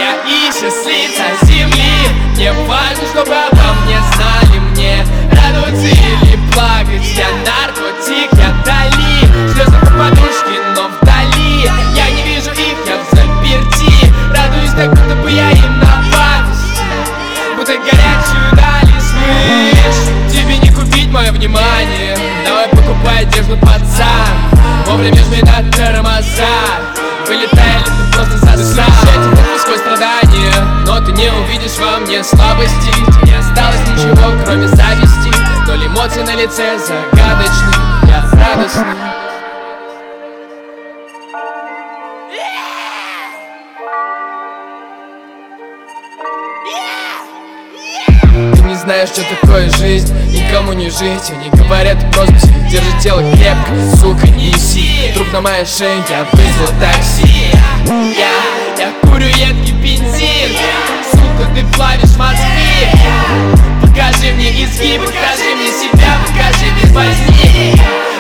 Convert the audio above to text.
я и счастливца земли. Мне важно, чтобы обо мне знали, мне радоваться или плакать. Я наркотик, я вдали, слезы по подушке, но вдали. Я не вижу их, я в заперти. Радуюсь так, будто бы я им напасть, будто горячую дали свыше. Тебе не купить мое внимание, давай покупай одежду, пацан. Вовремя жми на тормоза, вылетай ли ты просто засрал. Ты сквозь страдания, но ты не увидишь во мне слабости. Не осталось ничего, кроме зависти. Ноль эмоций на лице загадочный, я радостный. Ты не знаешь, что такое жизнь, никому не жить. Они говорят, ты просто держи тело крепко, сука, неси труп на моей шее, я вызову такси. Я курю едкий бензин, сука, ты плавишь мозги. Покажи мне изгиб, покажи мне себя, покажи без возни.